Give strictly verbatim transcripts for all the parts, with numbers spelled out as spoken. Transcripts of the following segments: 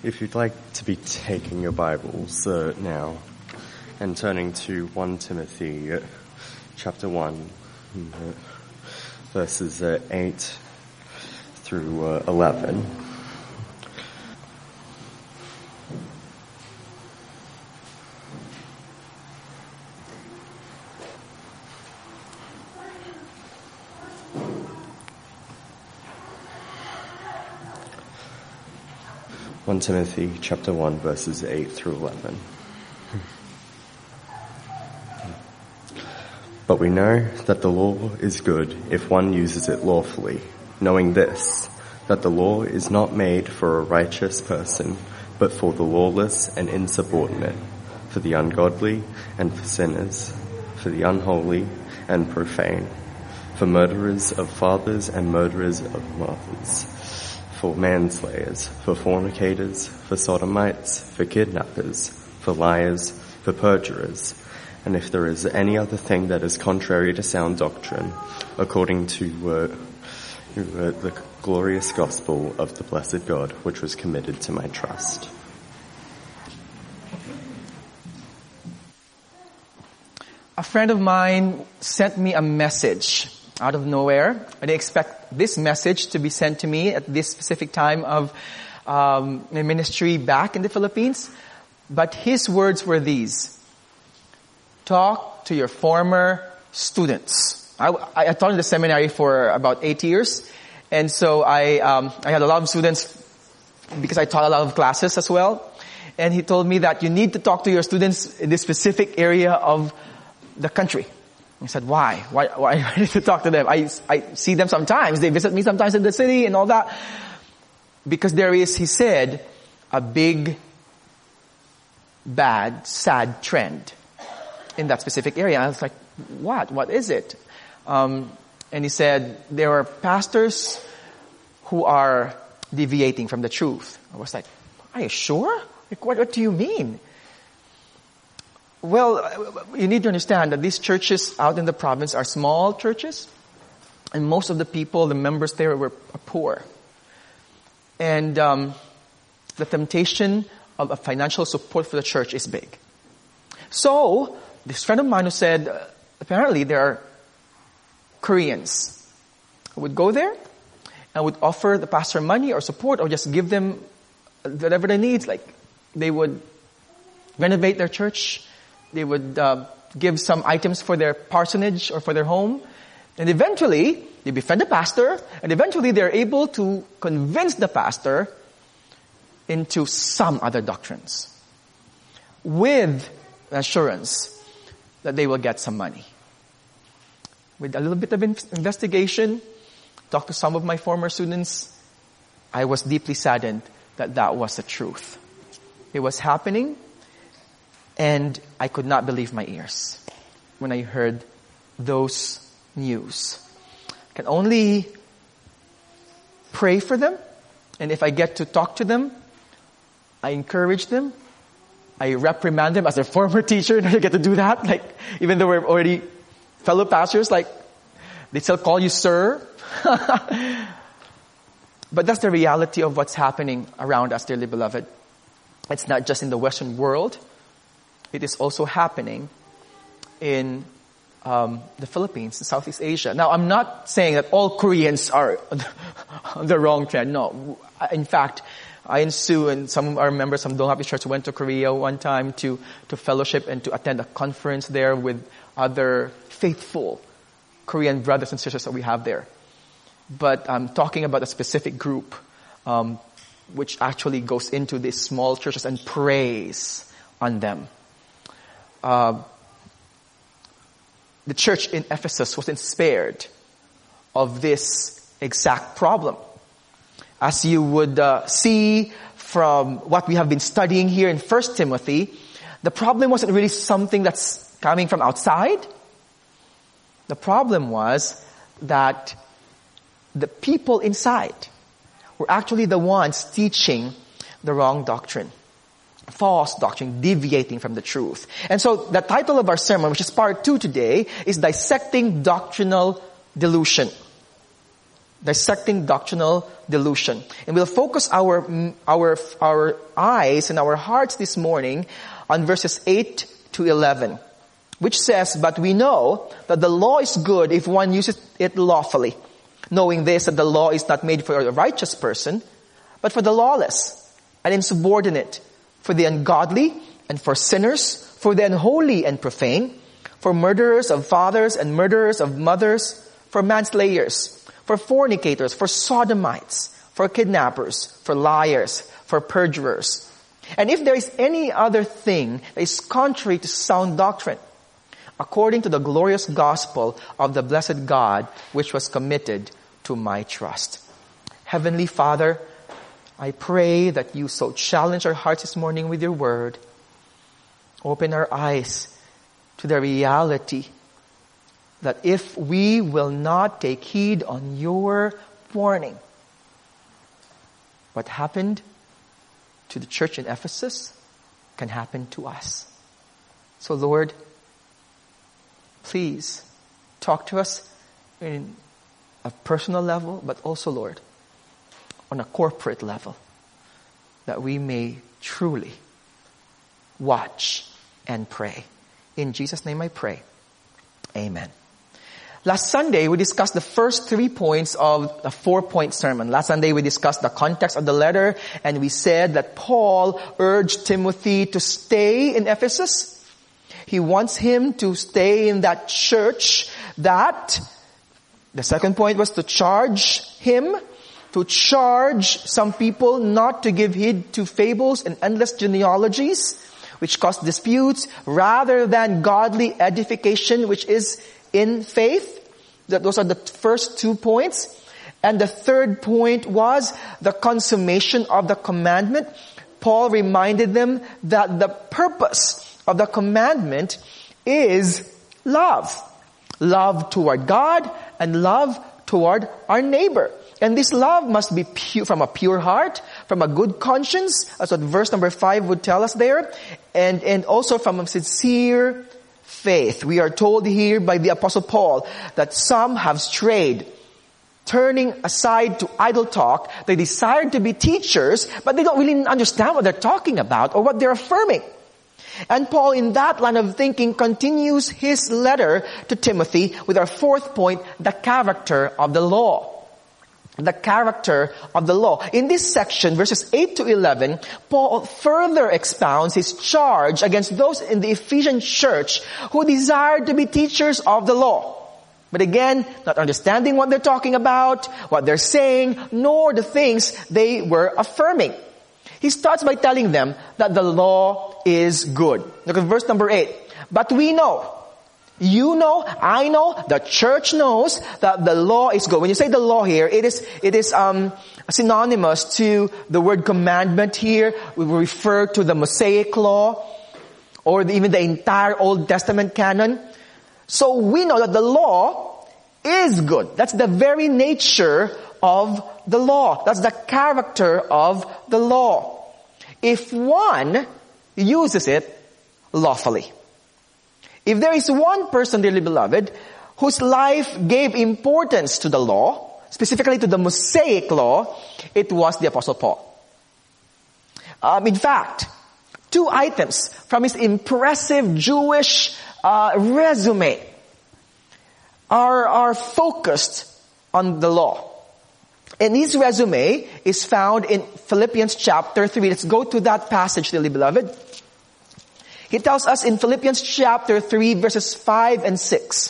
If you'd like to be taking your Bibles uh, now and turning to First Timothy uh, chapter one, uh, verses uh, eight through uh, eleven. First Timothy chapter one, verses eight through eleven. But we know that the law is good if one uses it lawfully, knowing this, that the law is not made for a righteous person, but for the lawless and insubordinate, for the ungodly and for sinners, for the unholy and profane, for murderers of fathers and murderers of mothers, for manslayers, for fornicators, for sodomites, for kidnappers, for liars, for perjurers, and if there is any other thing that is contrary to sound doctrine, according to uh, uh, the glorious gospel of the blessed God, which was committed to my trust. A friend of mine sent me a message out of nowhere. I didn't expect this message to be sent to me at this specific time of um, my ministry back in the Philippines. But his words were these: talk to your former students. I, I taught in the seminary for about eight years. And so I, um, I had a lot of students because I taught a lot of classes as well. And he told me that you need to talk to your students in this specific area of the country. I said, why? Why, why do I need to talk to them? I, I see them sometimes. They visit me sometimes in the city and all that. Because there is, he said, a big, bad, sad trend in that specific area. I was like, what? What is it? Um, and he said, there are pastors who are deviating from the truth. I was like, are you sure? Like, what, what do you mean? Well, you need to understand that these churches out in the province are small churches, and most of the people, the members there, were poor. And um, the temptation of a financial support for the church is big. So, this friend of mine who said, uh, apparently there are Koreans who would go there and would offer the pastor money or support or just give them whatever they need. Like, they would renovate their church. They would uh, give some items for their parsonage or for their home. And eventually, they befriend the pastor, and eventually they're able to convince the pastor into some other doctrines with assurance that they will get some money. With a little bit of investigation, talked to some of my former students, I was deeply saddened that that was the truth. It was happening. And I could not believe my ears when I heard those news. I can only pray for them. And if I get to talk to them, I encourage them. I reprimand them as their former teacher. I get to do that. Like, even though we're already fellow pastors, like, they still call you sir. But that's the reality of what's happening around us, dearly beloved. It's not just in the Western world. It is also happening in um, the Philippines, in Southeast Asia. Now, I'm not saying that all Koreans are on the wrong trend. No. In fact, I and Sue and some of our members from Dong Happy Church went to Korea one time to, to fellowship and to attend a conference there with other faithful Korean brothers and sisters that we have there. But I'm talking about a specific group um, which actually goes into these small churches and preys on them. Uh, the church in Ephesus wasn't spared of this exact problem. As you would uh, see from what we have been studying here in First Timothy, the problem wasn't really something that's coming from outside. The problem was that the people inside were actually the ones teaching the wrong doctrine. False doctrine, deviating from the truth. And so the title of our sermon, which is part two today, is Dissecting Doctrinal Delusion. dissecting doctrinal delusion. And we'll focus our, our, our eyes and our hearts this morning on verses eight to eleven, which says, "But we know that the law is good if one uses it lawfully, knowing this, that the law is not made for a righteous person, but for the lawless and insubordinate, for the ungodly and for sinners, for the unholy and profane, for murderers of fathers and murderers of mothers, for manslayers, for fornicators, for sodomites, for kidnappers, for liars, for perjurers. And if there is any other thing that is contrary to sound doctrine, according to the glorious gospel of the blessed God, which was committed to my trust." Heavenly Father, I pray that you so challenge our hearts this morning with your word. Open our eyes to the reality that if we will not take heed on your warning, what happened to the church in Ephesus can happen to us. So Lord, please talk to us in a personal level, but also, Lord, on a corporate level, that we may truly watch and pray. In Jesus' name I pray. Amen. Last Sunday, we discussed the first three points of a four-point sermon. Last Sunday, we discussed the context of the letter, and we said that Paul urged Timothy to stay in Ephesus. He wants him to stay in that church. That, the second point was to charge him, to charge some people not to give heed to fables and endless genealogies, which cause disputes, rather than godly edification, which is in faith. That those are the first two points. And the third point was the consummation of the commandment. Paul reminded them that the purpose of the commandment is love. Love toward God and love toward our neighbor. And this love must be pure, from a pure heart, from a good conscience. That's what verse number five would tell us there. And, and also from a sincere faith. We are told here by the Apostle Paul that some have strayed, turning aside to idle talk. They desire to be teachers, but they don't really understand what they're talking about or what they're affirming. And Paul, in that line of thinking, continues his letter to Timothy with our fourth point, the character of the law. The character of the law. In this section, verses eight to eleven, Paul further expounds his charge against those in the Ephesian church who desired to be teachers of the law. But again, not understanding what they're talking about, what they're saying, nor the things they were affirming. He starts by telling them that the law is good. Look at verse number eight. "But we know," you know, I know, the church knows that the law is good. When you say the law here, it is, it is, um, synonymous to the word commandment here. We refer to the Mosaic law or the, even the entire Old Testament canon. So we know that the law is good. That's the very nature of the law. That's the character of the law. If one uses it lawfully. If there is one person, dearly beloved, whose life gave importance to the law, specifically to the Mosaic law, it was the Apostle Paul. Um, in fact, two items from his impressive Jewish uh, resume are, are focused on the law. And his resume is found in Philippians chapter three. Let's go to that passage, dearly beloved. He tells us in Philippians chapter three, verses five and six.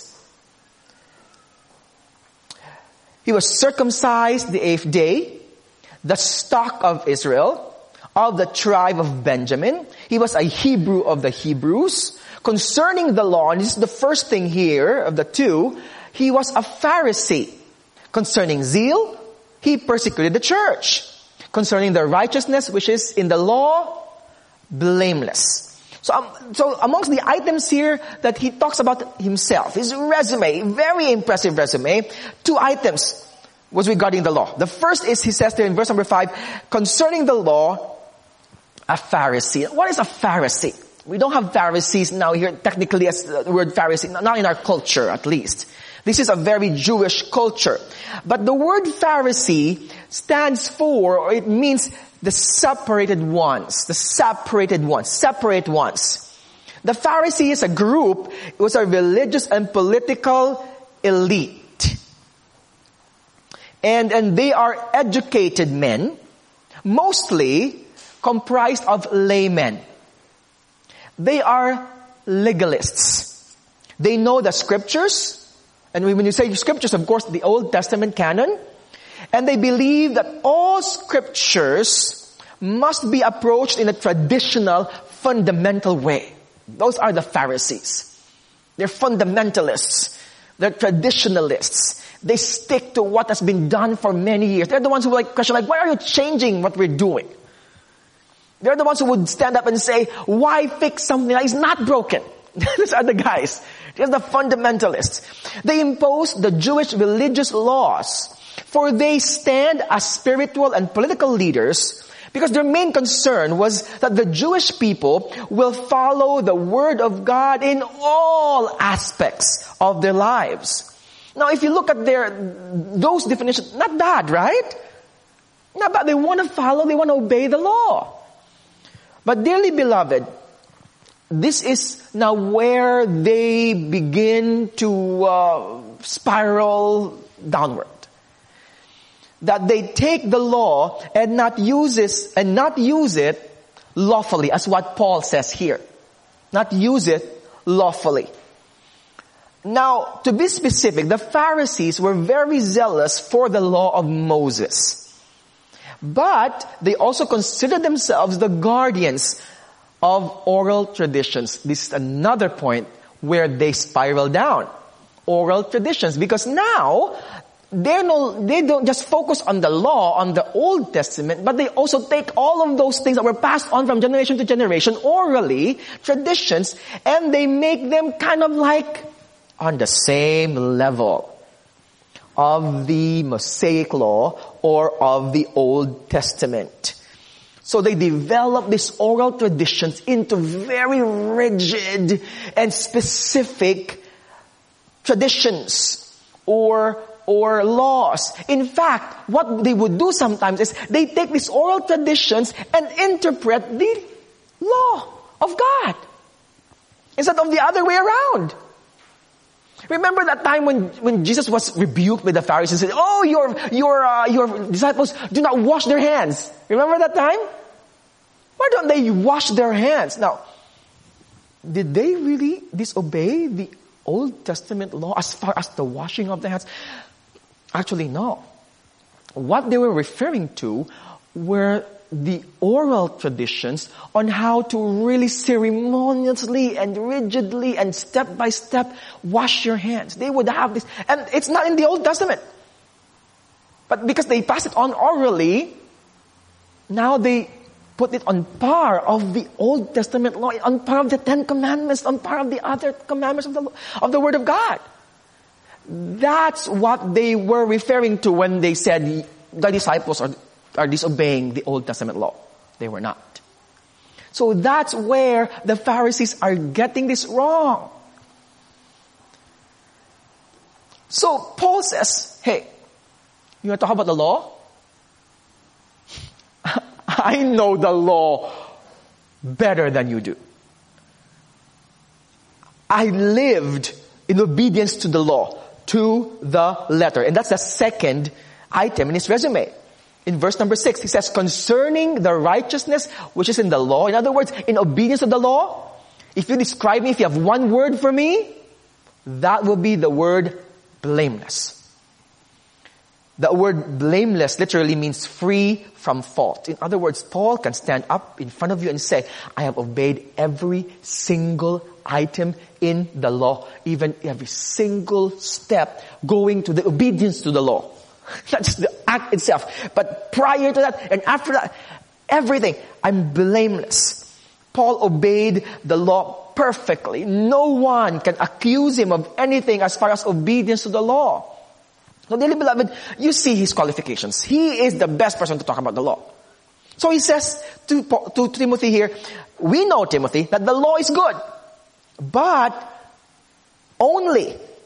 He was circumcised the eighth day, the stock of Israel, of the tribe of Benjamin. He was a Hebrew of the Hebrews. Concerning the law, and this is the first thing here of the two, he was a Pharisee. Concerning zeal, he persecuted the church. Concerning the righteousness which is in the law, blameless. So, um, so amongst the items here that he talks about himself, his resume, very impressive resume, two items was regarding the law. The first is, he says there in verse number five, concerning the law, a Pharisee. What is a Pharisee? We don't have Pharisees now here technically as the word Pharisee, not in our culture at least. This is a very Jewish culture. But the word Pharisee stands for, or it means the separated ones, the separated ones, separate ones. The Pharisee is a group, it was a religious and political elite. And, and they are educated men, mostly comprised of laymen. They are legalists. They know the scriptures, and when you say scriptures, of course, the Old Testament canon, and they believe that all scriptures must be approached in a traditional, fundamental way. Those are the Pharisees. They're fundamentalists. They're traditionalists. They stick to what has been done for many years. They're the ones who like question, like, why are you changing what we're doing? They're the ones who would stand up and say, why fix something that is not broken? These are the guys. These are the fundamentalists. They impose the Jewish religious laws, for they stand as spiritual and political leaders because their main concern was that the Jewish people will follow the Word of God in all aspects of their lives. Now, if you look at their, those definitions, not bad, right? Not bad. They want to follow, they want to obey the law. But dearly beloved, this is now where they begin to uh, spiral downward. That they take the law and not use it, and not use it lawfully, as what Paul says here. Not use it lawfully. Now, to be specific, the Pharisees were very zealous for the law of Moses. But they also considered themselves the guardians of oral traditions. This is another point where they spiral down. Oral traditions. Because now, they're no, they don't just focus on the law, on the Old Testament, but they also take all of those things that were passed on from generation to generation, orally, traditions, and they make them kind of like on the same level of the Mosaic law or of the Old Testament. So they develop these oral traditions into very rigid and specific traditions or or laws. In fact, what they would do sometimes is they take these oral traditions and interpret the law of God instead of the other way around. Remember that time when, when Jesus was rebuked by the Pharisees and said, oh, your, your, uh, your disciples do not wash their hands. Remember that time? Why don't they wash their hands? Now, did they really disobey the Old Testament law as far as the washing of the hands? Actually, no. What they were referring to were the oral traditions on how to really ceremoniously and rigidly and step by step wash your hands. They would have this, and it's not in the Old Testament. But because they pass it on orally, now they put it on par of the Old Testament law, on par of the Ten Commandments, on par of the other commandments of the, of the Word of God. That's what they were referring to when they said the disciples are, are disobeying the Old Testament law. They were not. So that's where the Pharisees are getting this wrong. So Paul says, hey, you want to talk about the law? I know the law better than you do. I lived in obedience to the law, to the letter. And that's the second item in his resume. In verse number six, he says, concerning the righteousness which is in the law. In other words, in obedience to the law, if you describe me, if you have one word for me, that will be the word blameless. The word blameless literally means free from fault. In other words, Paul can stand up in front of you and say, I have obeyed every single item in the law, even every single step going to the obedience to the law. That's the act itself. But prior to that and after that, everything, I'm blameless. Paul obeyed the law perfectly. No one can accuse him of anything as far as obedience to the law. So, dearly beloved, you see his qualifications. He is the best person to talk about the law. So he says to, to Timothy here, we know, Timothy, that the law is good, but only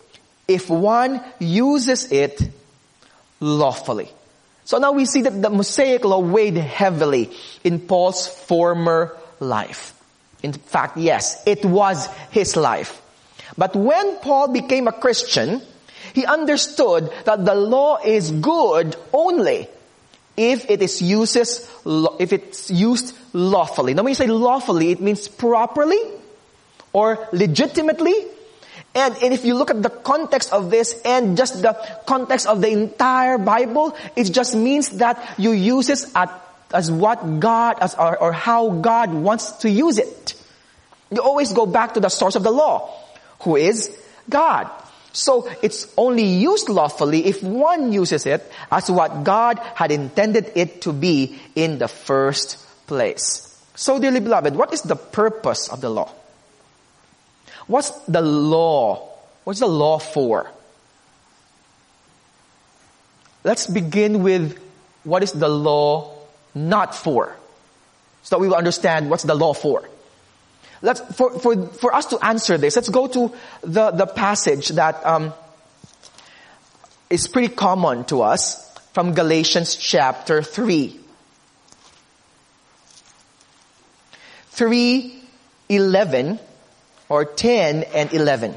if one uses it lawfully. So now we see that the Mosaic law weighed heavily in Paul's former life. In fact, yes, it was his life. But when Paul became a Christian, he understood that the law is good only if it is uses, if it's used lawfully. Now when you say lawfully, it means properly or legitimately. And, and if you look at the context of this and just the context of the entire Bible, it just means that you use it at, as what God, as or, or how God wants to use it. You always go back to the source of the law, who is God. So it's only used lawfully if one uses it as what God had intended it to be in the first place. So dearly beloved, what is the purpose of the law? What's the law? What's the law for? Let's begin with what is the law not for, so that we will understand what's the law for. Let's, for, for, for us to answer this, let's go to the, the passage that um, is pretty common to us from Galatians chapter three. three eleven or ten and eleven.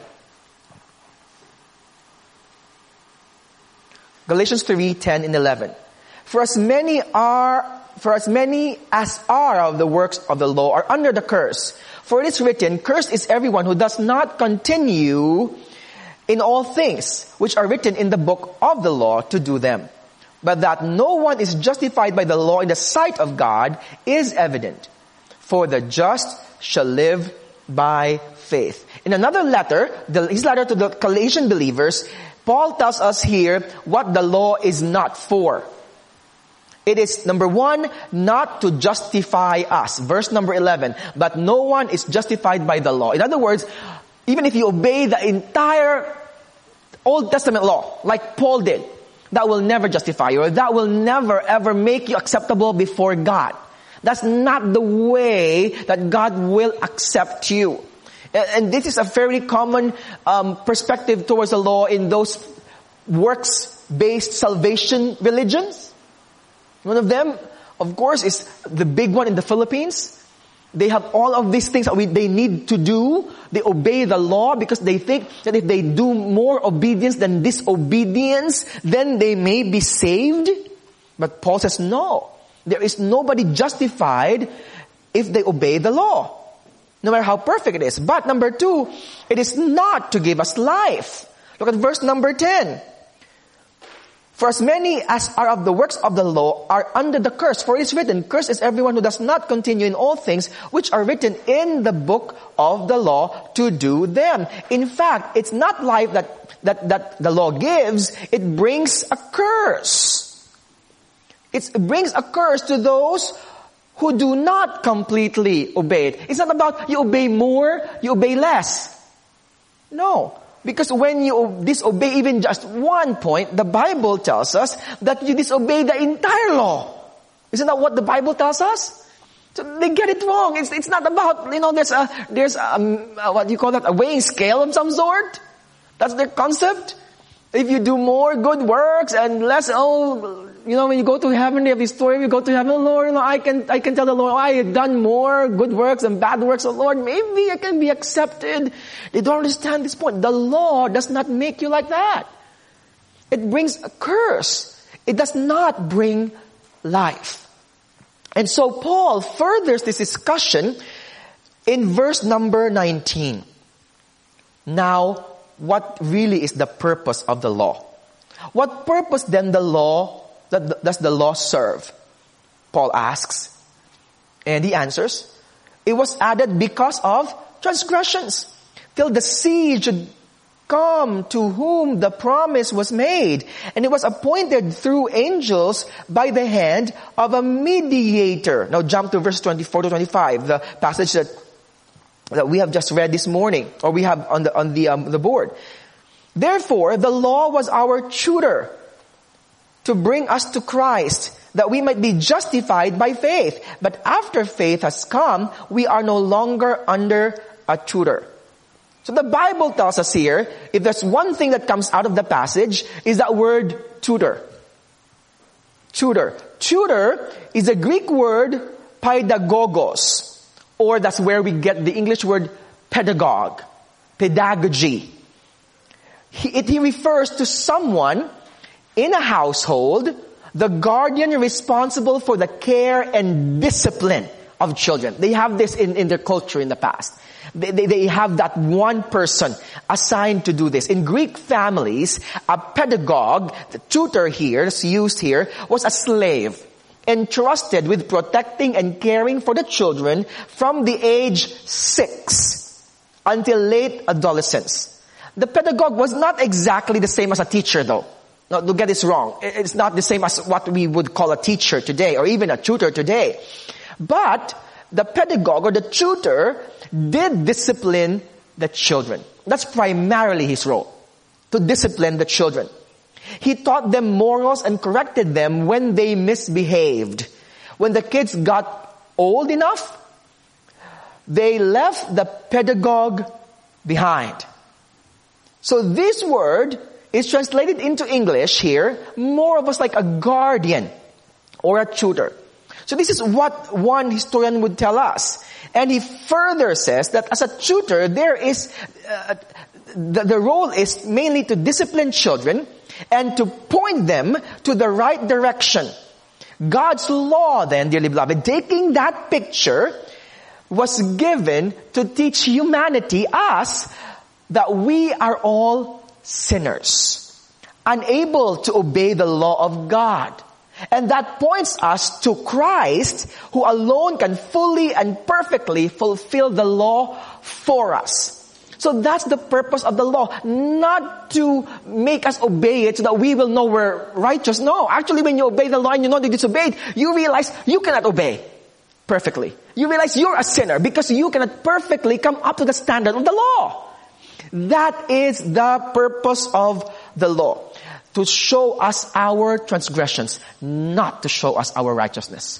Galatians three, ten and eleven. For as many are, for as many as are of the works of the law are under the curse. For it is written, cursed is everyone who does not continue in all things which are written in the book of the law to do them. But that no one is justified by the law in the sight of God is evident. For the just shall live by faith. In another letter, the, his letter to the Galatian believers, Paul tells us here what the law is not for. It is, number one, not to justify us. Verse number eleven. But no one is justified by the law. In other words, even if you obey the entire Old Testament law, like Paul did, that will never justify you, or that will never ever make you acceptable before God. That's not the way that God will accept you. And this is a very common um, perspective towards the law in those works-based salvation religions. One of them, of course, is the big one in the Philippines. They have all of these things that we, they need to do. They obey the law because they think that if they do more obedience than disobedience, then they may be saved. But Paul says, no. There is nobody justified if they obey the law, no matter how perfect it is. But number two, it is not to give us life. Look at verse number ten. For as many as are of the works of the law are under the curse. For it is written, cursed is everyone who does not continue in all things which are written in the book of the law to do them. In fact, it's not life that, that, that the law gives. It brings a curse. It brings a curse to those who do not completely obey it. It's not about you obey more, you obey less. No. Because when you disobey even just one point, the Bible tells us that you disobey the entire law. Isn't that what the Bible tells us? So they get it wrong. It's, it's not about, you know, there's a, there's a, what do you call that, a weighing scale of some sort. That's their concept. If you do more good works and less, oh, you know, when you go to heaven, they have this story, you go to heaven, Lord, you know, I can, I can tell the Lord, oh, I have done more good works and bad works. So Lord, maybe I can be accepted. They don't understand this point. The law does not make you like that. It brings a curse. It does not bring life. And so Paul furthers this discussion in verse number nineteen. Now, what really is the purpose of the law? What purpose then the law does the law serve? Paul asks. And he answers, it was added because of transgressions, till the seed should come to whom the promise was made. And it was appointed through angels by the hand of a mediator. Now jump to verse twenty-four to twenty-five, the passage that that we have just read this morning, or we have on the on the um, the board. Therefore, the law was our tutor to bring us to Christ, that we might be justified by faith. But after faith has come, we are no longer under a tutor. So the Bible tells us here, if there's one thing that comes out of the passage, is that word tutor. Tutor. Tutor is a Greek word, paidagogos, or that's where we get the English word pedagogue, pedagogy. He, it, he refers to someone in a household, the guardian responsible for the care and discipline of children. They have this in, in their culture in the past. They, they, they have that one person assigned to do this. In Greek families, a pedagogue, the tutor here, that's used here, was a slave entrusted with protecting and caring for the children from the age six until late adolescence. The pedagogue was not exactly the same as a teacher though. No, don't get this wrong. It's not the same as what we would call a teacher today or even a tutor today. But the pedagogue or the tutor did discipline the children. That's primarily his role, to discipline the children. He taught them morals and corrected them when they misbehaved. When the kids got old enough, they left the pedagogue behind. So this word is translated into English here more of us like a guardian or a tutor. So this is what one historian would tell us. And he further says that as a tutor, there is, uh, the, the role is mainly to discipline children and to point them to the right direction. God's law then, dearly beloved, taking that picture, was given to teach humanity, us, that we are all sinners, unable to obey the law of God. And that points us to Christ, who alone can fully and perfectly fulfill the law for us. So that's the purpose of the law. Not to make us obey it so that we will know we're righteous. No, actually when you obey the law and you know that you disobeyed, you realize you cannot obey perfectly. You realize you're a sinner because you cannot perfectly come up to the standard of the law. That is the purpose of the law. To show us our transgressions, not to show us our righteousness.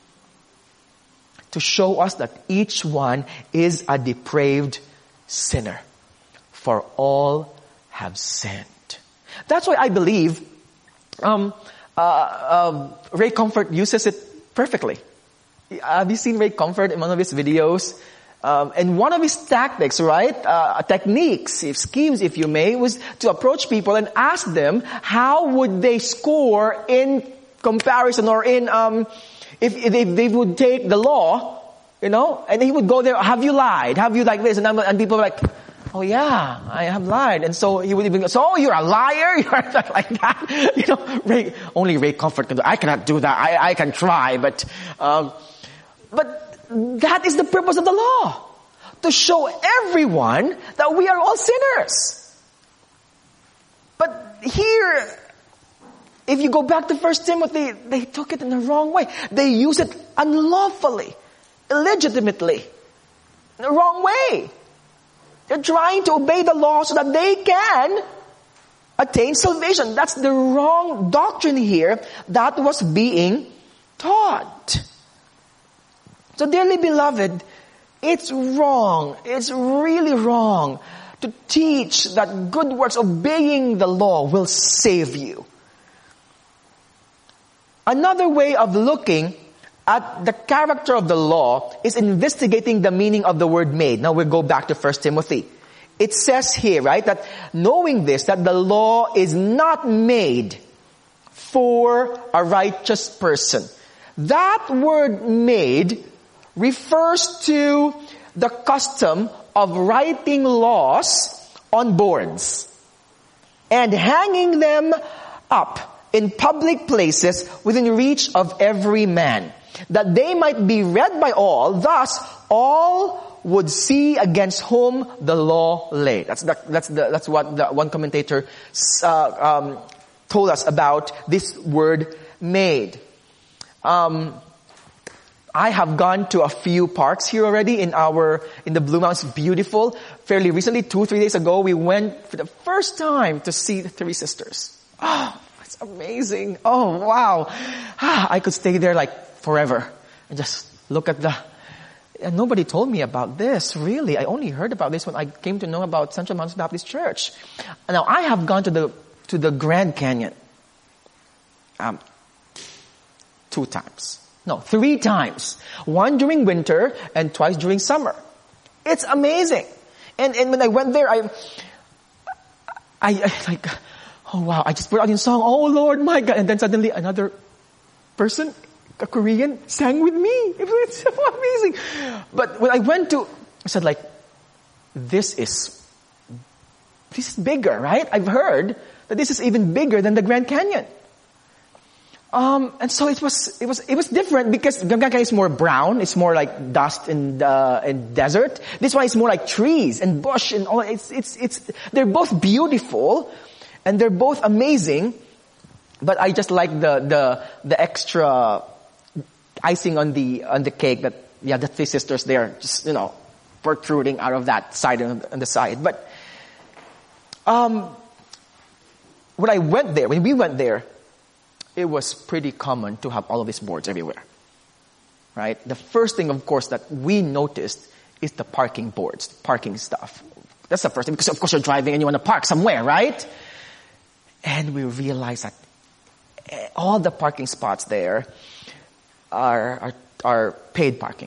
To show us that each one is a depraved sinner. For all have sinned. That's why I believe um, uh, uh, Ray Comfort uses it perfectly. Have you seen Ray Comfort in one of his videos? Um, and one of his tactics, right, uh, techniques, if schemes, if you may, was to approach people and ask them how would they score in comparison or in, um, if, if they, they would take the law, you know, and he would go there, have you lied? Have you like this? And, I'm, and people were like, oh yeah, I have lied. And so he would even go, so oh, you're a liar? You're like that? You know, Ray, only Ray Comfort can do, I cannot do that. I, I can try, but, um, but, that is the purpose of the law. To show everyone that we are all sinners. But here, if you go back to First Timothy, they took it in the wrong way. They use it unlawfully, illegitimately, in the wrong way. They're trying to obey the law so that they can attain salvation. That's the wrong doctrine here that was being taught. So dearly beloved, it's wrong, it's really wrong to teach that good works, obeying the law, will save you. Another way of looking at the character of the law is investigating the meaning of the word made. Now we'll go back to First Timothy. It says here, right, that knowing this, that the law is not made for a righteous person. That word made refers to the custom of writing laws on boards and hanging them up in public places within reach of every man, that they might be read by all. Thus, all would see against whom the law lay. That's the, that's the, that's what the one commentator uh, um, told us about this word made. Um, I have gone to a few parks here already in our, in the Blue Mountains. Beautiful. Fairly recently, two, three days ago, we went for the first time to see the Three Sisters. Oh, it's amazing. Oh, wow. Ah, I could stay there like forever and just look at the, and nobody told me about this, really. I only heard about this when I came to know about Central Mountain Baptist Church. Now, I have gone to the, to the Grand Canyon, um, two times. No, three times. One during winter and twice during summer. It's amazing. And, and when I went there, I, I, I like, oh wow, I just put out in song, oh Lord, my God. And then suddenly another person, a Korean, sang with me. It was so amazing. But when I went to, I said like, this is, this is bigger, right? I've heard that this is even bigger than the Grand Canyon. Um, and so it was, it was, it was different because Grand Canyon is more brown. It's more like dust and, uh, and desert. This one is more like trees and bush and all. It's, it's, it's, they're both beautiful and they're both amazing. But I just like the, the, the extra icing on the, on the cake that, yeah, the three sisters there just, you know, protruding out of that side and on the side. But, um, when I went there, when we went there, it was pretty common to have all of these boards everywhere. Right? The first thing, of course, that we noticed is the parking boards, parking stuff. That's the first thing, because of course you're driving and you want to park somewhere, right? And we realized that all the parking spots there are, are, are paid parking.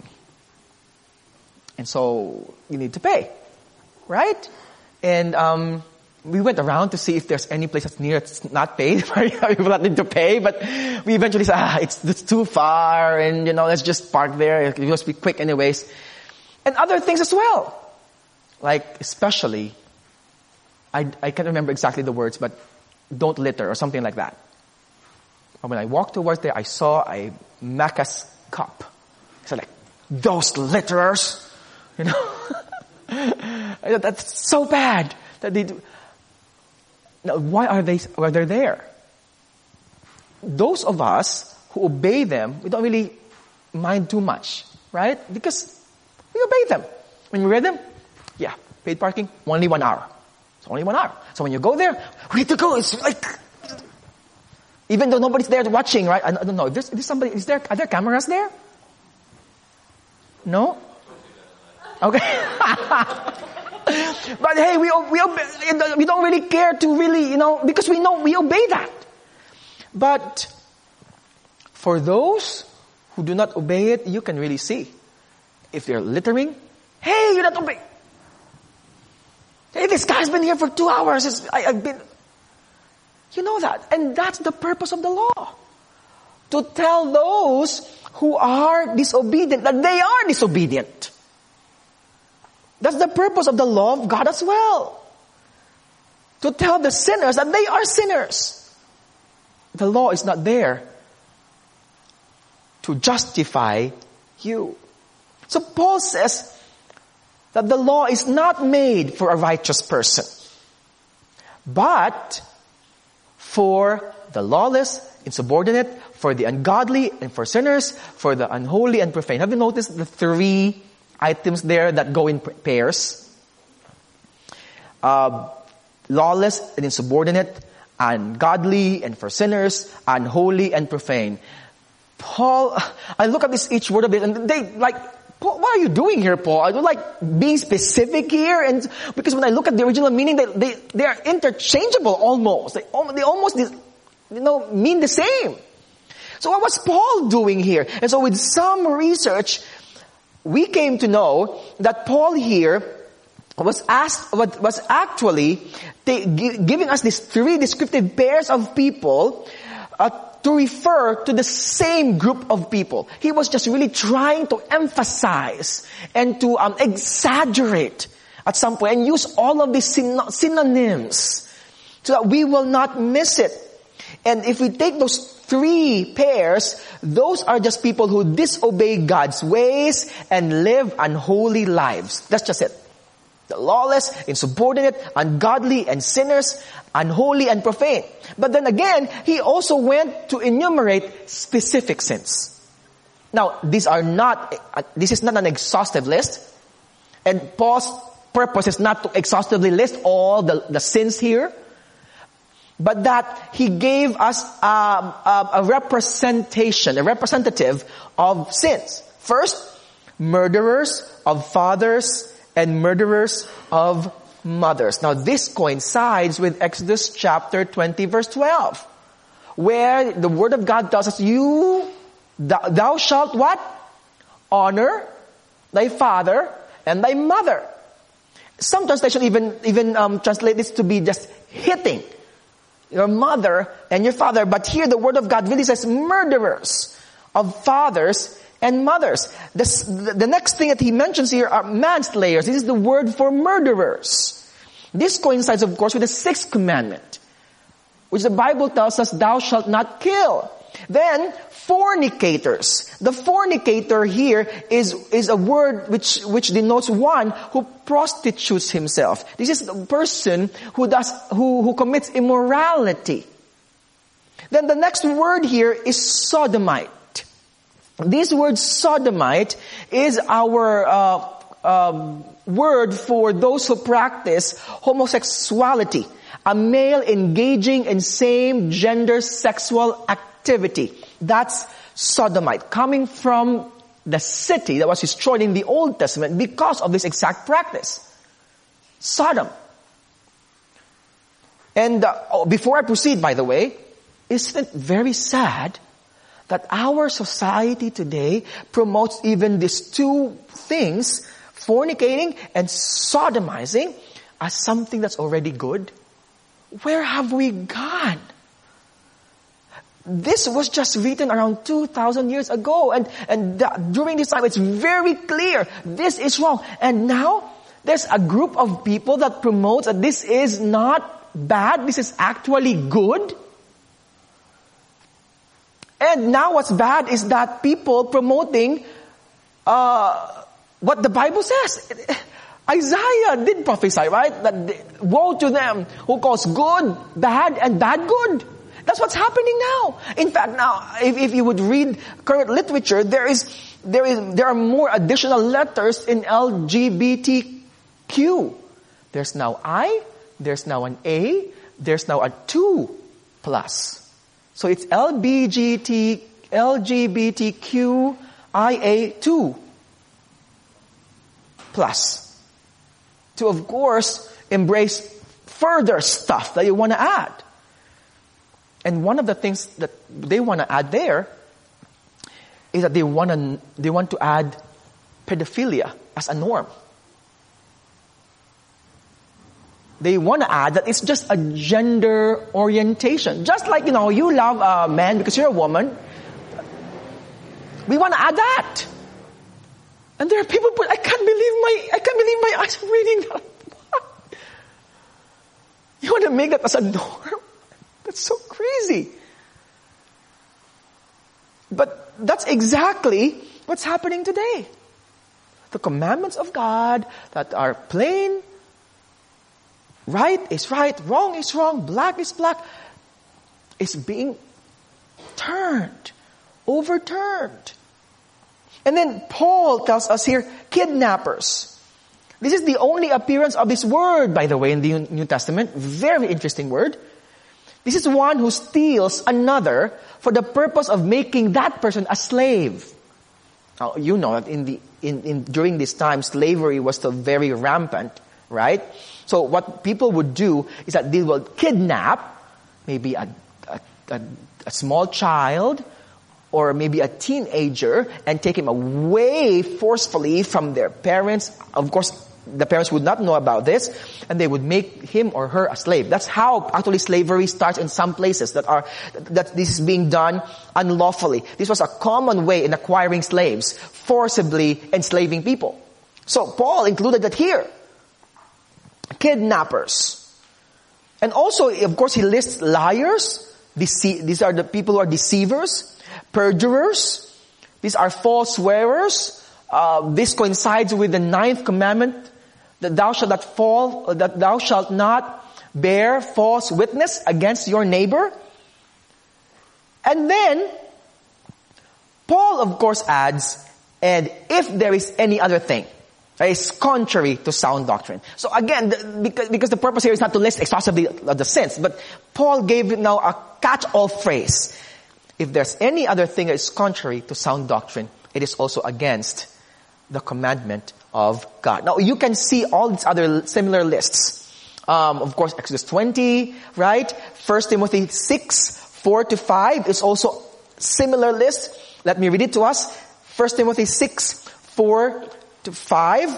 And so you need to pay. Right? And, um, we went around to see if there's any place that's near that's not paid. People that need to pay, but we eventually said, ah, it's, it's too far, and you know, let's just park there. It'll just be quick anyways. And other things as well. Like, especially, I, I can't remember exactly the words, but don't litter or something like that. And when I walked towards there, I saw a Macca's cup. So like, those litterers, you know, that's so bad that they do. Now, why are they, why they're there? Those of us who obey them, we don't really mind too much, right? Because we obey them. When we read them, yeah, paid parking, only one hour. It's only one hour. So when you go there, we have to go. It's like, even though nobody's there watching, right? I don't know. If there's, if there's somebody, is there, are there cameras there? No? Okay. But hey, we, we, we don't really care to really, you know, because we know we obey that. But for those who do not obey it, you can really see. If they're littering, hey, you're not obeying. Hey, this guy's been here for two hours. It's, I, I've been, you know that. And that's the purpose of the law. To tell those who are disobedient that they are disobedient. That's the purpose of the law of God as well. To tell the sinners that they are sinners. The law is not there to justify you. So Paul says that the law is not made for a righteous person, but for the lawless, insubordinate, for the ungodly, and for sinners, for the unholy and profane. Have you noticed the three items there that go in pairs? Uh, lawless and insubordinate, ungodly and for sinners, unholy and profane. Paul, I look at this each word of it, and they like, Paul, what are you doing here, Paul? I don't like being specific here, and because when I look at the original meaning, they they, they are interchangeable almost. They, they almost, you know, mean the same. So what was Paul doing here? And so with some research, we came to know that Paul here was asked, was actually giving us these three descriptive pairs of people uh, to refer to the same group of people. He was just really trying to emphasize and to um, exaggerate at some point and use all of these syn- synonyms so that we will not miss it. And if we take those three pairs, those are just people who disobey God's ways and live unholy lives. That's just it. The lawless, insubordinate, ungodly, and sinners, unholy and profane. But then again, he also went to enumerate specific sins. Now, these are not, uh, this is not an exhaustive list. And Paul's purpose is not to exhaustively list all the, the sins here. But that he gave us a, a, a representation, a representative of sins. First, Murderers of fathers and murderers of mothers. Now this coincides with Exodus chapter twenty verse twelve, where the word of God tells us, you, thou, thou shalt what? Honor thy father and thy mother. Some translation even, even um, translate this to be just hitting your mother and your father. But here the word of God really says murderers of fathers and mothers. This, the next thing that he mentions here are manslayers. This is the word for murderers. This coincides, of course, with the sixth commandment, which the Bible tells us, thou shalt not kill. Then, fornicators. The fornicator here is, is a word which, which denotes one who prostitutes himself. This is the person who does, who, who commits immorality. Then the next word here is sodomite. This word sodomite is our, uh, uh, word for those who practice homosexuality. A male engaging in same-gender sexual activity. That's sodomite, coming from the city that was destroyed in the Old Testament because of this exact practice. Sodom. And uh, oh, before I proceed, by the way, isn't it very sad that our society today promotes even these two things, fornicating and sodomizing, as something that's already good? Where have we gone? This was just written around two thousand years ago, and, and th- during this time it's very clear this is wrong. And now there's a group of people that promotes that this is not bad, this is actually good. And now what's bad is that people promoting uh, what the Bible says. Isaiah did prophesy, right? That they, woe to them who calls good bad and bad good. That's what's happening now. In fact, now, if, if you would read current literature, there is, there is, there are more additional letters in L G B T Q. There's now I, there's now an A, there's now a two plus. So it's L B G T, L G B T Q I A two plus. To, of course, embrace further stuff that you want to add. And one of the things that they want to add there is that they want to, they want to add pedophilia as a norm. They want to add that it's just a gender orientation. Just like, you know, you love a man because you're a woman. We want to add that. And there are people, but I can't believe my, I can't believe my eyes are reading that. What? You want to make that as a norm? That's so crazy. But that's exactly what's happening today. The commandments of God that are plain, right is right, wrong is wrong, black is black, is being turned, overturned. And then Paul tells us here, kidnappers. This is the only appearance of this word, by the way, in the New Testament. Very interesting word. This is one who steals another for the purpose of making that person a slave. Now, you know that in the in, in during this time, slavery was still very rampant, right? So what people would do is that they will kidnap maybe a a, a, a small child or maybe a teenager and take him away forcefully from their parents. Of course, the parents would not know about this, and they would make him or her a slave. That's how actually slavery starts in some places that are, that this is being done unlawfully. This was a common way in acquiring slaves, forcibly enslaving people. So Paul included that here. Kidnappers. And also, of course, he lists liars. Dece- these are the people who are deceivers. Perjurers. These are false swearers. Uh, this coincides with the ninth commandment, that thou shalt not fall, that thou shalt not bear false witness against your neighbor. And then, Paul of course adds, and if there is any other thing that is contrary to sound doctrine. So again, the, because, because the purpose here is not to list exhaustively the sins, but Paul gave now a catch-all phrase. If there's any other thing that is contrary to sound doctrine, it is also against the commandment of God. Now, you can see all these other similar lists. Um, of course, Exodus twenty, right? First Timothy six, four to five is also similar list. Let me read it to us. First Timothy six, four to five.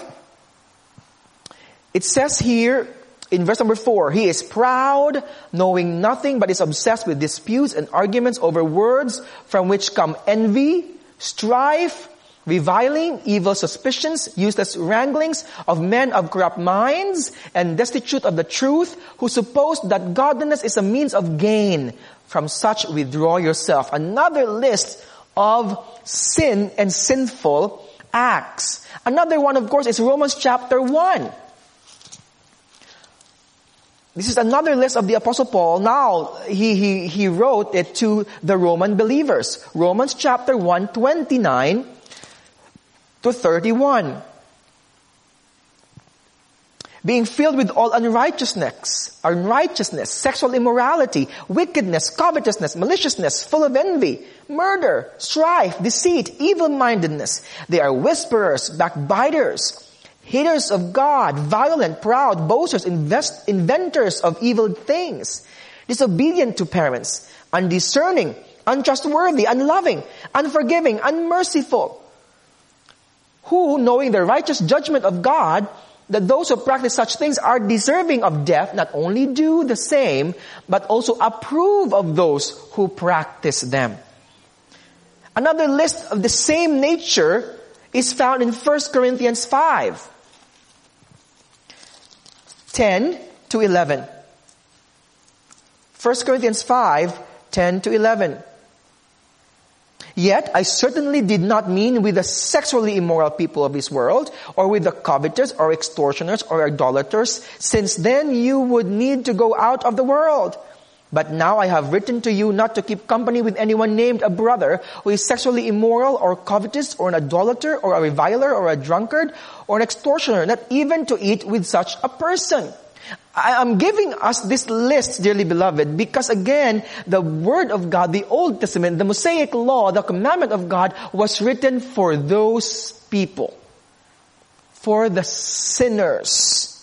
It says here in verse number four, he is proud, knowing nothing, but is obsessed with disputes and arguments over words from which come envy, strife, reviling, evil suspicions, useless wranglings of men of corrupt minds and destitute of the truth, who suppose that godliness is a means of gain. From such withdraw yourself. Another list of sin and sinful acts. Another one, of course, is Romans chapter one. This is another list of the Apostle Paul. Now, he, he, he wrote it to the Roman believers. Romans chapter one, twenty-nine to thirty-one. Being filled with all unrighteousness, unrighteousness, sexual immorality, wickedness, covetousness, maliciousness, full of envy, murder, strife, deceit, evil-mindedness. They are whisperers, backbiters, haters of God, violent, proud, boasters, invest, inventors of evil things, disobedient to parents, undiscerning, untrustworthy, unloving, unforgiving, unmerciful, who, knowing the righteous judgment of God, that those who practice such things are deserving of death, not only do the same, but also approve of those who practice them. Another list of the same nature is found in First Corinthians five, ten to eleven. First Corinthians five, ten to eleven. Yet I certainly did not mean with the sexually immoral people of this world, or with the covetous, or extortioners, or idolaters, since then you would need to go out of the world. But now I have written to you not to keep company with anyone named a brother who is sexually immoral, or covetous, or an idolater, or a reviler, or a drunkard, or an extortioner, not even to eat with such a person. I am giving us this list, dearly beloved, because again, the Word of God, the Old Testament, the Mosaic Law, the commandment of God was written for those people. For the sinners.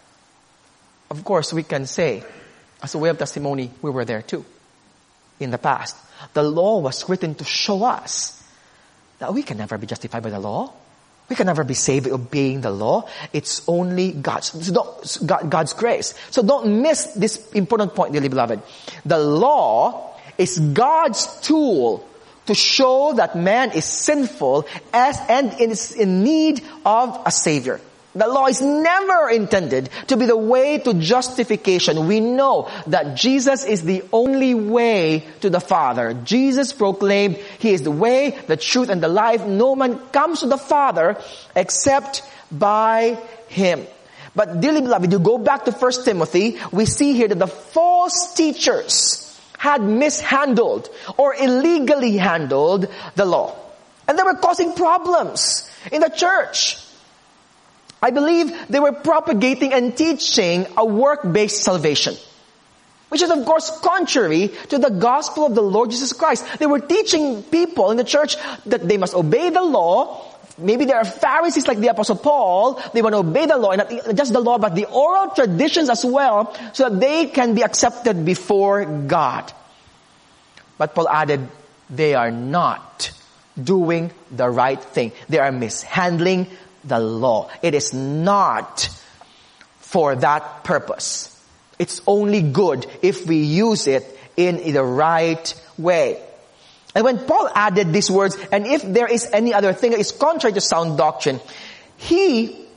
Of course, we can say, as a way of testimony, we were there too. In the past. The law was written to show us that we can never be justified by the law. We can never be saved by obeying the law. It's only God's, God's grace. So don't miss this important point, dearly beloved. The law is God's tool to show that man is sinful as and is in need of a Savior. The law is never intended to be the way to justification. We know that Jesus is the only way to the Father. Jesus proclaimed, He is the way, the truth, and the life. No man comes to the Father except by Him. But dearly beloved, you go back to First Timothy, we see here that the false teachers had mishandled or illegally handled the law. And they were causing problems in the church. I believe they were propagating and teaching a work-based salvation, which is of course contrary to the gospel of the Lord Jesus Christ. They were teaching people in the church that they must obey the law. Maybe there are Pharisees like the Apostle Paul. They want to obey the law, and not just the law, but the oral traditions as well, so that they can be accepted before God. But Paul added, they are not doing the right thing. They are mishandling the law. It is not for that purpose. It's only good if we use it in the right way. And when Paul added these words, and if there is any other thing that is contrary to sound doctrine, he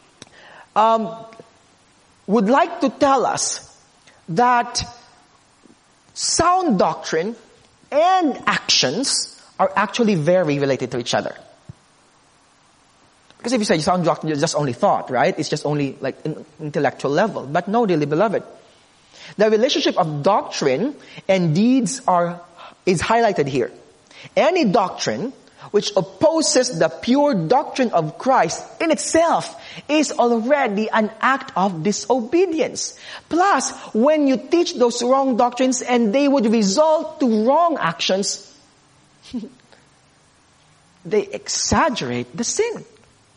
um, would like to tell us that sound doctrine and actions are actually very related to each other. Because if you say sound doctrine is just only thought, right? It's just only like in intellectual level. But no, dearly beloved. The relationship of doctrine and deeds are is highlighted here. Any doctrine which opposes the pure doctrine of Christ in itself is already an act of disobedience. Plus, when you teach those wrong doctrines and they would result to wrong actions, they exaggerate the sin.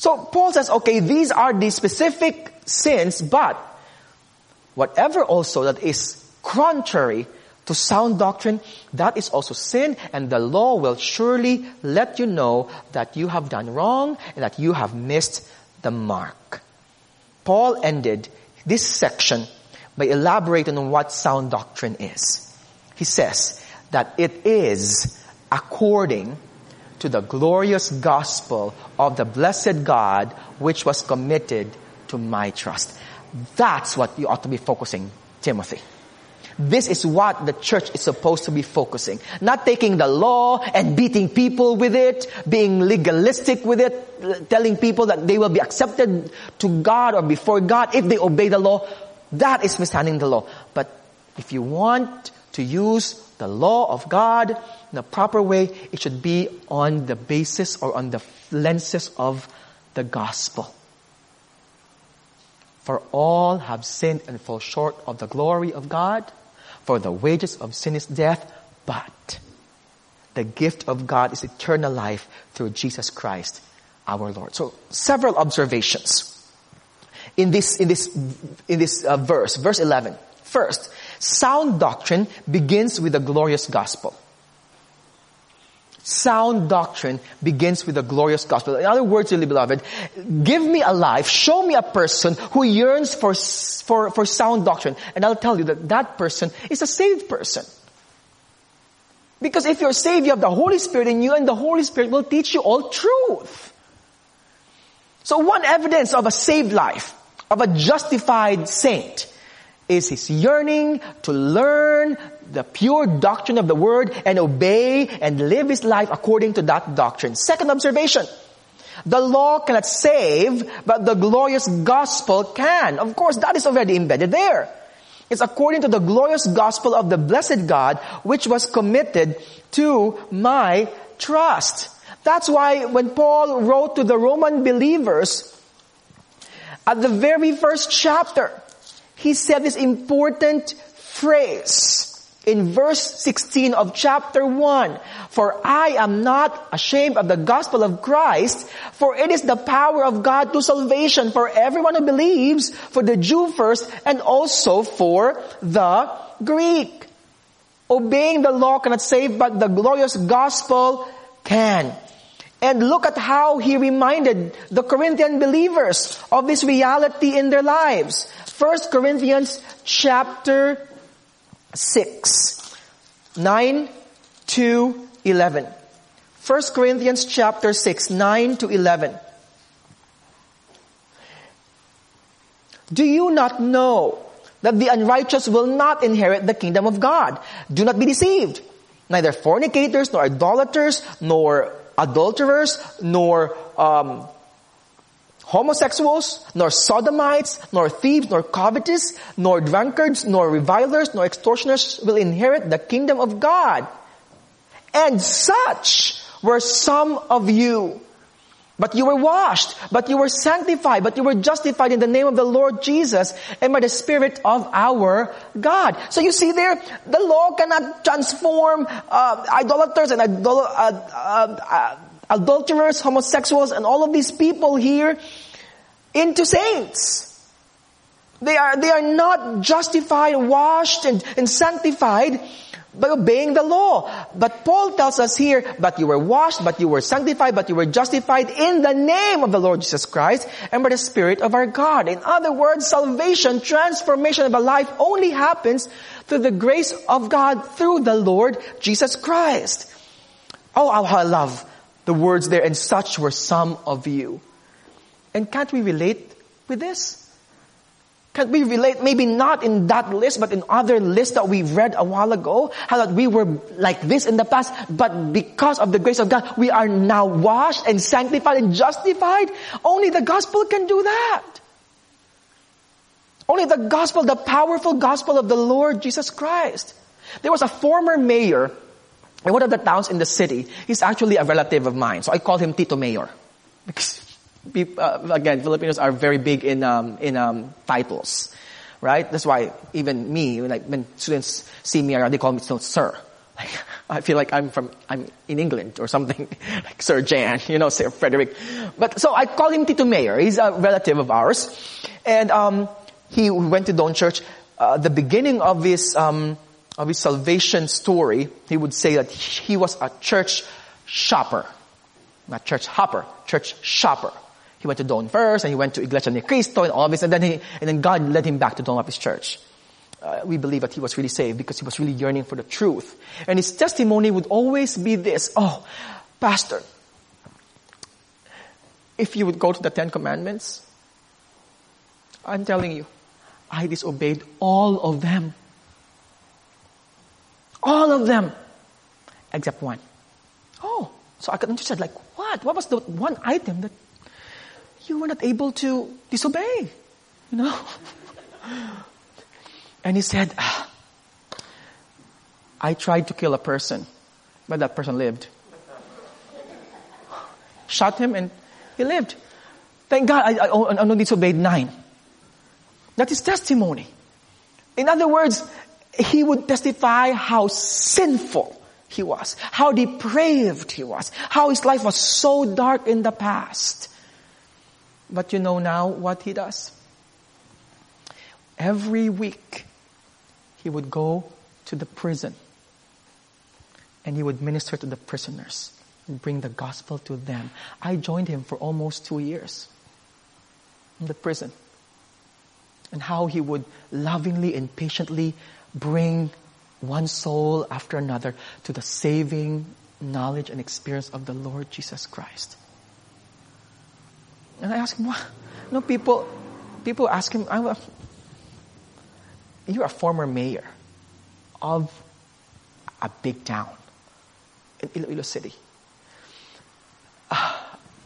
So Paul says, okay, these are the specific sins, but whatever also that is contrary to sound doctrine, that is also sin, and the law will surely let you know that you have done wrong and that you have missed the mark. Paul ended this section by elaborating on what sound doctrine is. He says that it is according to the glorious gospel of the blessed God which was committed to my trust. That's what you ought to be focusing, Timothy. This is what the church is supposed to be focusing. Not taking the law and beating people with it, being legalistic with it, telling people that they will be accepted to God or before God if they obey the law. That is mishandling the law. But if you want to use the law of God in the proper way, it should be on the basis or on the lenses of the gospel. For all have sinned and fall short of the glory of God. For the wages of sin is death, but the gift of God is eternal life through Jesus Christ our Lord. So, several observations in this in this in this uh, verse, verse eleven. First, sound doctrine begins with the glorious gospel. Sound doctrine begins with the glorious gospel. In other words, really beloved, give me a life, show me a person who yearns for, for, for sound doctrine, and I'll tell you that that person is a saved person. Because if you're saved, you have the Holy Spirit in you, and the Holy Spirit will teach you all truth. So one evidence of a saved life, of a justified saint, is his yearning to learn the pure doctrine of the Word and obey and live his life according to that doctrine. Second observation, the law cannot save, but the glorious gospel can. Of course, that is already embedded there. It's according to the glorious gospel of the blessed God, which was committed to my trust. That's why when Paul wrote to the Roman believers, at the very first chapter, he said this important phrase in verse sixteen of chapter one. For I am not ashamed of the gospel of Christ, for it is the power of God to salvation for everyone who believes, for the Jew first and also for the Greek. Obeying the law cannot save, but the glorious gospel can. And look at how he reminded the Corinthian believers of this reality in their lives. First Corinthians chapter six, nine to eleven. First Corinthians chapter six, nine to eleven. Do you not know that the unrighteous will not inherit the kingdom of God? Do not be deceived. Neither fornicators, nor idolaters, nor adulterers, nor um, homosexuals, nor sodomites, nor thieves, nor covetous, nor drunkards, nor revilers, nor extortioners will inherit the kingdom of God. And such were some of you. But you were washed, but you were sanctified, but you were justified in the name of the Lord Jesus and by the Spirit of our God. So you see there, the law cannot transform uh, idolaters and idol- uh, uh, uh, adulterers, homosexuals, and all of these people here into saints. They are, they are not justified, washed, and, and sanctified by obeying the law. But Paul tells us here, but you were washed, but you were sanctified, but you were justified in the name of the Lord Jesus Christ and by the Spirit of our God. In other words, salvation, transformation of a life only happens through the grace of God through the Lord Jesus Christ. Oh, how I love the words there, and such were some of you. And can't we relate with this? Can we relate, maybe not in that list, but in other lists that we read a while ago, how that we were like this in the past, but because of the grace of God, we are now washed and sanctified and justified? Only the gospel can do that. Only the gospel, the powerful gospel of the Lord Jesus Christ. There was a former mayor in one of the towns in the city. He's actually a relative of mine, so I call him Tito Mayor. Because Uh, again, Filipinos are very big in um, in um, titles, right? That's why even me, like when students see me around, they call me still sir. Like, I feel like I'm from, I'm in England or something, like Sir Jan, you know, Sir Frederick. But so I call him Tito Mayor. He's a relative of ours. And, um, he went to Dawn Church. Uh, the beginning of his, um, of his salvation story, he would say that he was a church shopper. Not church hopper, church shopper. He went to Dawn first, and he went to Iglesia Ni Cristo, and all this, and then he, and then God led him back to Dawn Baptist Church. Uh, we believe that he was really saved because he was really yearning for the truth. And his testimony would always be this: oh, Pastor, if you would go to the Ten Commandments, I'm telling you, I disobeyed all of them. All of them. Except one. Oh, so I got interested, like, what? What was the one item that you were not able to disobey? You know? And he said, ah, I tried to kill a person, but that person lived. Shot him and he lived. Thank God I, I, I only disobeyed nine. That is testimony. In other words, he would testify how sinful he was, how depraved he was, how his life was so dark in the past. But you know now what he does? Every week, he would go to the prison and he would minister to the prisoners and bring the gospel to them. I joined him for almost two years in the prison. And how he would lovingly and patiently bring one soul after another to the saving knowledge and experience of the Lord Jesus Christ. And I asked him, what? You know, people, people ask him, I'm a, you're a former mayor of a big town in Iloilo City. Uh,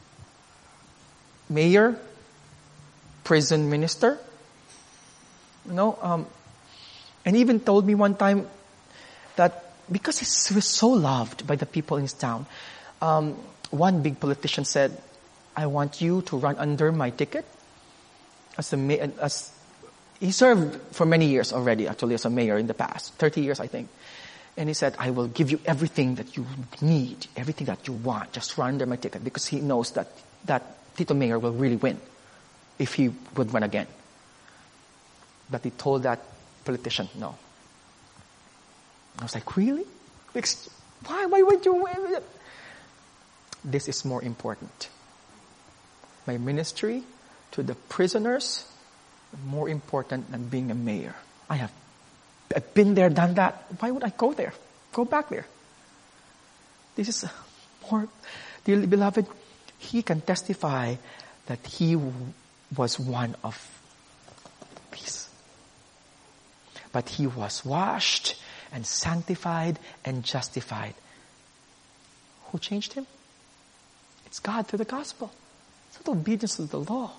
mayor, prison minister, you know, um, and he even told me one time that because he was so loved by the people in his town, um, one big politician said, I want you to run under my ticket as a ma- as he served for many years already, actually, as a mayor in the past, thirty years, I think. And he said, I will give you everything that you need, everything that you want. Just run under my ticket, because he knows that, that Tito Mayor will really win if he would run again. But he told that politician, no. I was like, really? Why? Why would you win? This is more important. My ministry to the prisoners more important than being a mayor. I have I've been there, done that. Why would I go there? Go back there. This is more, dearly beloved, he can testify that he was one of peace. But he was washed and sanctified and justified. Who changed him? It's God through the gospel. It's not obedience to the law.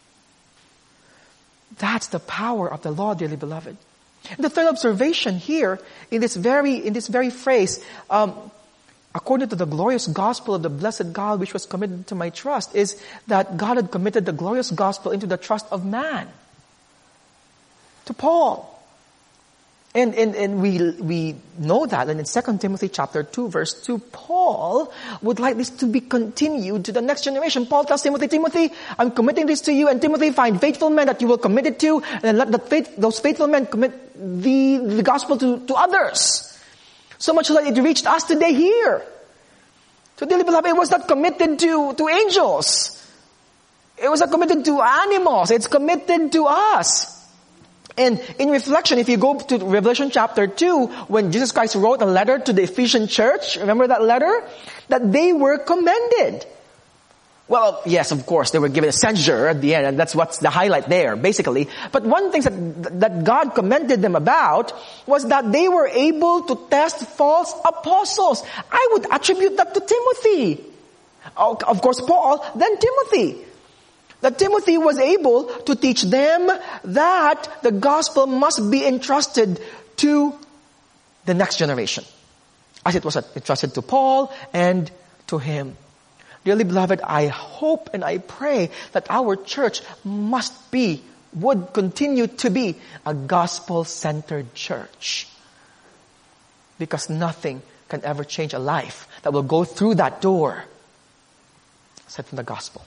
That's the power of the law, dearly beloved. And the third observation here, in this very, in this very phrase, um, according to the glorious gospel of the blessed God which was committed to my trust, is that God had committed the glorious gospel into the trust of man. To Paul. And, and, and we, we know that, and in Second Timothy chapter two, verse two, Paul would like this to be continued to the next generation. Paul tells Timothy, Timothy, I'm committing this to you, and Timothy, find faithful men that you will commit it to, and let the faith, those faithful men commit the, the gospel to, to others. So much so that it reached us today here. So dearly beloved, it was not committed to, to angels. It was not committed to animals. It's committed to us. And in reflection, if you go to Revelation chapter two, when Jesus Christ wrote a letter to the Ephesian church, remember that letter? That they were commended. Well, yes, of course, they were given a censure at the end, and that's what's the highlight there, basically. But one thing that, that God commended them about was that they were able to test false apostles. I would attribute that to Timothy. Of course, Paul, then Timothy. That Timothy was able to teach them that the gospel must be entrusted to the next generation, as it was entrusted to Paul and to him. Dearly beloved, I hope and I pray that our church must be, would continue to be, a gospel-centered church. Because nothing can ever change a life that will go through that door, aside from the gospel.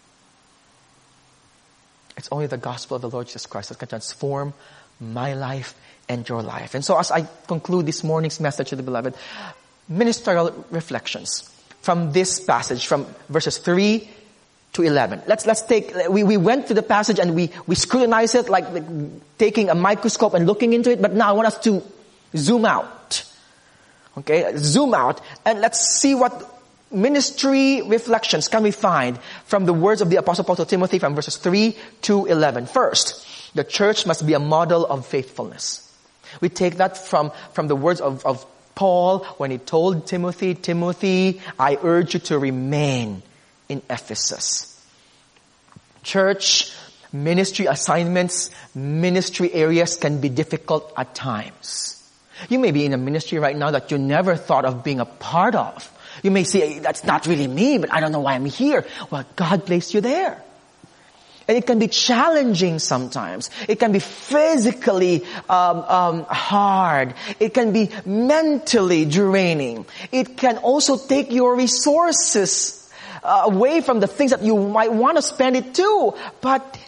It's only the gospel of the Lord Jesus Christ that can transform my life and your life. And so as I conclude this morning's message to the beloved, ministerial reflections from this passage, from verses three to eleven. Let's, let's take, we, we went to the passage and we, we scrutinized it like, like taking a microscope and looking into it, but now I want us to zoom out. Okay, zoom out and let's see what ministry reflections can we find from the words of the Apostle Paul to Timothy from verses three to eleven. First, the church must be a model of faithfulness. We take that from, from the words of, of Paul when he told Timothy, Timothy, I urge you to remain in Ephesus. Church ministry assignments, ministry areas can be difficult at times. You may be in a ministry right now that you never thought of being a part of. You may say, that's not really me, but I don't know why I'm here. Well, God placed you there. And it can be challenging sometimes. It can be physically um, um, hard. It can be mentally draining. It can also take your resources uh, away from the things that you might want to spend it to. But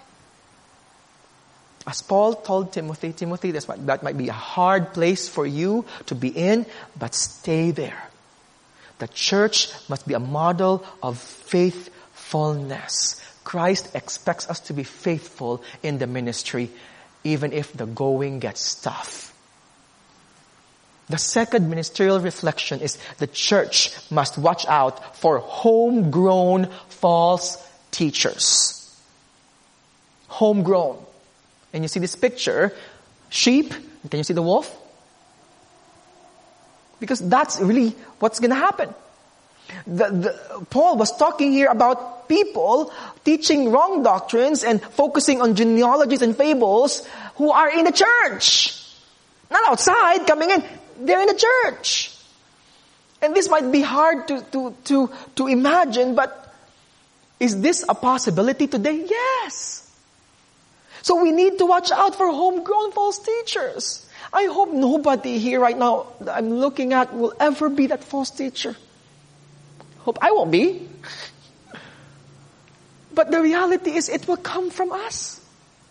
as Paul told Timothy, Timothy, this might, that might be a hard place for you to be in, but stay there. The church must be a model of faithfulness. Christ expects us to be faithful in the ministry, even if the going gets tough. The second ministerial reflection is the church must watch out for homegrown false teachers. Homegrown. And you see this picture, sheep, can you see the wolf? Because that's really what's going to happen. The, the, Paul was talking here about people teaching wrong doctrines and focusing on genealogies and fables who are in the church. Not outside, coming in. They're in the church. And this might be hard to, to, to, to imagine, but is this a possibility today? Yes. So we need to watch out for homegrown false teachers. I hope nobody here right now that I'm looking at will ever be that false teacher. Hope I won't be. But the reality is it will come from us.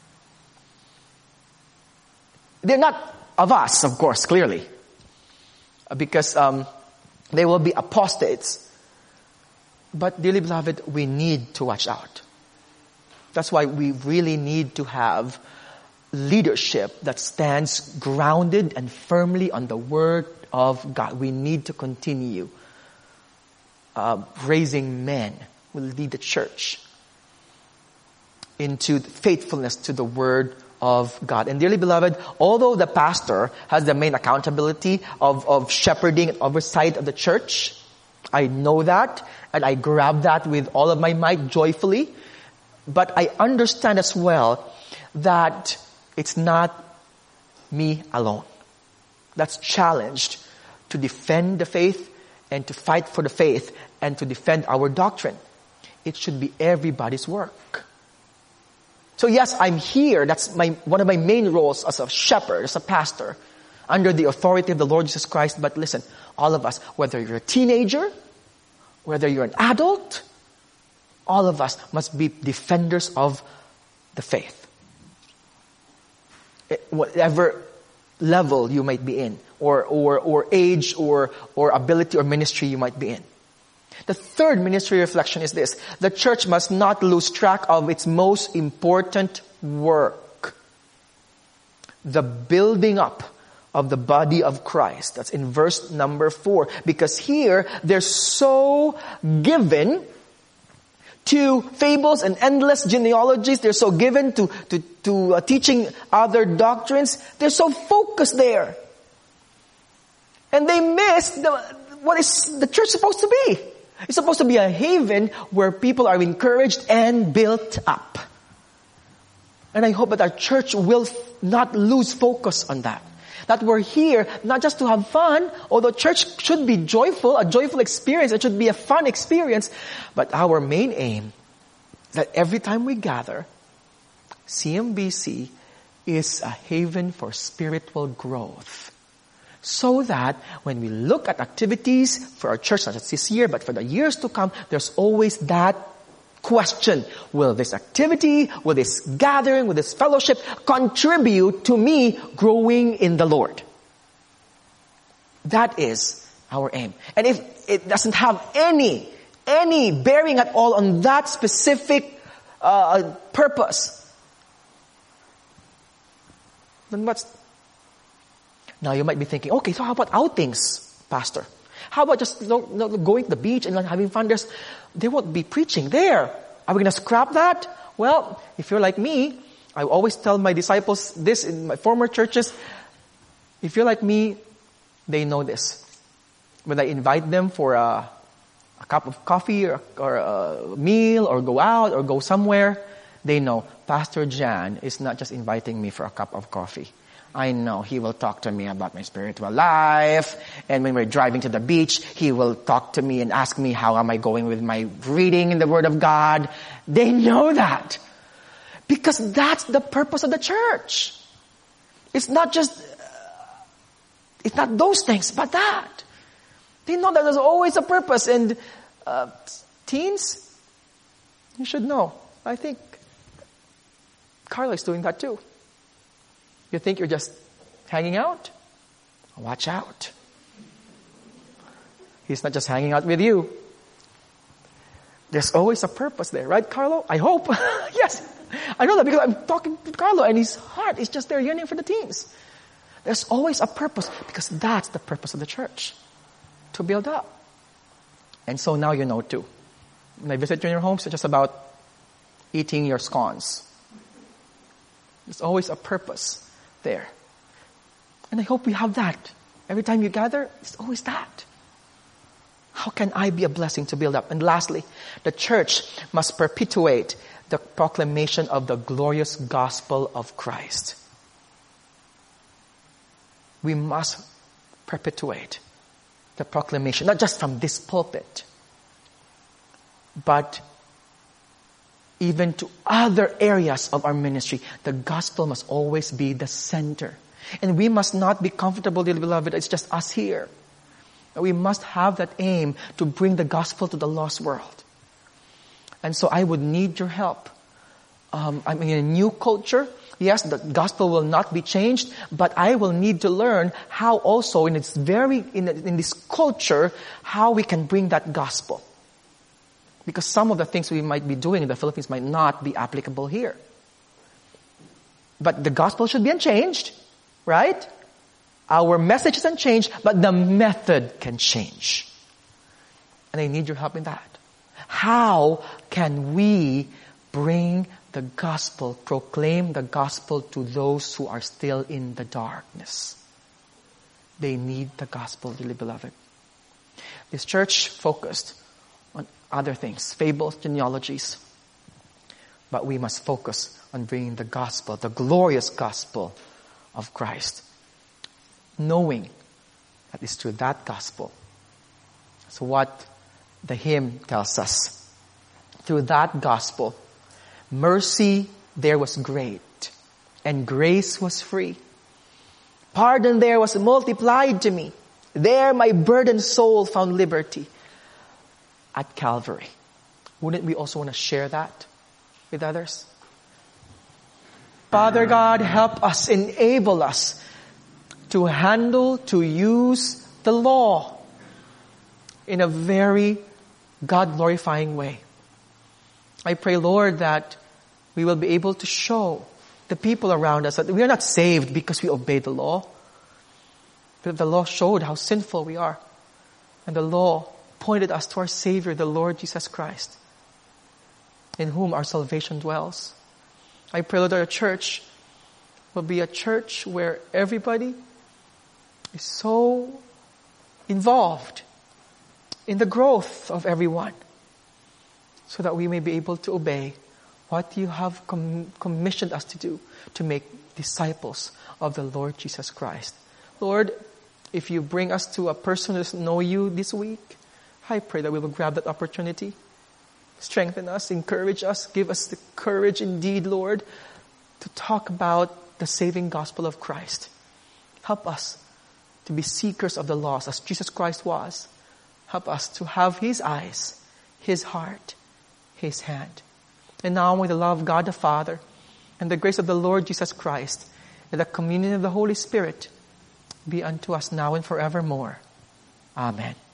They're not of us, of course, clearly. Because um, they will be apostates. But dearly beloved, we need to watch out. That's why we really need to have leadership that stands grounded and firmly on the Word of God. We need to continue uh, raising men who lead the church into faithfulness to the Word of God. And dearly beloved, although the pastor has the main accountability of, of shepherding and oversight of the church, I know that and I grab that with all of my might joyfully. But I understand as well that it's not me alone that's challenged to defend the faith and to fight for the faith and to defend our doctrine. It should be everybody's work. So yes, I'm here. That's my one of my main roles as a shepherd, as a pastor, under the authority of the Lord Jesus Christ. But listen, all of us, whether you're a teenager, whether you're an adult, all of us must be defenders of the faith. Whatever level you might be in, or, or, or age, or, or ability or ministry you might be in. The third ministry reflection is this. The church must not lose track of its most important work. The building up of the body of Christ. That's in verse number four. Because here, they're so given to fables and endless genealogies. They're so given to, to, to uh, teaching other doctrines. They're so focused there. And they miss the, what is the church supposed to be. It's supposed to be a haven where people are encouraged and built up. And I hope that our church will not lose focus on that. That we're here not just to have fun, although church should be joyful, a joyful experience, it should be a fun experience. But our main aim is that every time we gather, C M B C is a haven for spiritual growth. So that when we look at activities for our church, not just this year, but for the years to come, there's always that question. Will this activity, will this gathering, will this fellowship contribute to me growing in the Lord? That is our aim. And if it doesn't have any, any bearing at all on that specific uh, purpose, then what's... Now you might be thinking, okay, so how about outings, Pastor? How about just you know, going to the beach and having fun? There's, they won't be preaching there. Are we going to scrap that? Well, if you're like me, I always tell my disciples this in my former churches. If you're like me, they know this. When I invite them for a, a cup of coffee or, or a meal or go out or go somewhere, they know Pastor Jan is not just inviting me for a cup of coffee. I know he will talk to me about my spiritual life. And when we're driving to the beach, he will talk to me and ask me how am I going with my reading in the Word of God. They know that. Because that's the purpose of the church. It's not just, uh, it's not those things, but that. They know that there's always a purpose. And uh, teens, you should know. I think Carla is doing that too. You think you're just hanging out? Watch out. He's not just hanging out with you. There's always a purpose there, right, Carlo? I hope. Yes. I know that because I'm talking to Carlo and his heart is just there yearning for the teens. There's always a purpose because that's the purpose of the church. To build up. And so now you know too. When I visit you in your homes, it's just about eating your scones. There's always a purpose there. And I hope we have that. Every time you gather, it's always that. How can I be a blessing to build up? And lastly, the church must perpetuate the proclamation of the glorious gospel of Christ. We must perpetuate the proclamation, not just from this pulpit, but even to other areas of our ministry. The gospel must always be the center. And we must not be comfortable, dearly beloved, it's just us here. We must have that aim to bring the gospel to the lost world. And so I would need your help. Um, I'm in a new culture. Yes, the gospel will not be changed, but I will need to learn how also in its very, in, in this culture, how we can bring that gospel. Because some of the things we might be doing in the Philippines might not be applicable here. But the gospel should be unchanged, right? Our message is unchanged, but the method can change. And I need your help in that. How can we bring the gospel, proclaim the gospel to those who are still in the darkness? They need the gospel, dearly beloved. This church focused on other things, fables, genealogies. But we must focus on bringing the gospel, the glorious gospel of Christ. Knowing that it's through that gospel. So what the hymn tells us. Through that gospel, mercy there was great, and grace was free. Pardon there was multiplied to me. There my burdened soul found liberty. At Calvary. Wouldn't we also want to share that with others? Father God, help us, enable us to handle, to use the law in a very God-glorifying way. I pray, Lord, that we will be able to show the people around us that we are not saved because we obeyed the law, but the law showed how sinful we are. And the law pointed us to our Savior, the Lord Jesus Christ, in whom our salvation dwells. I pray that our church will be a church where everybody is so involved in the growth of everyone, so that we may be able to obey what you have com- commissioned us to do, to make disciples of the Lord Jesus Christ. Lord, if you bring us to a person who doesn't know you this week, I pray that we will grab that opportunity. Strengthen us, encourage us, give us the courage indeed, Lord, to talk about the saving gospel of Christ. Help us to be seekers of the lost as Jesus Christ was. Help us to have His eyes, His heart, His hand. And now with the love of God the Father and the grace of the Lord Jesus Christ and the communion of the Holy Spirit be unto us now and forevermore. Amen.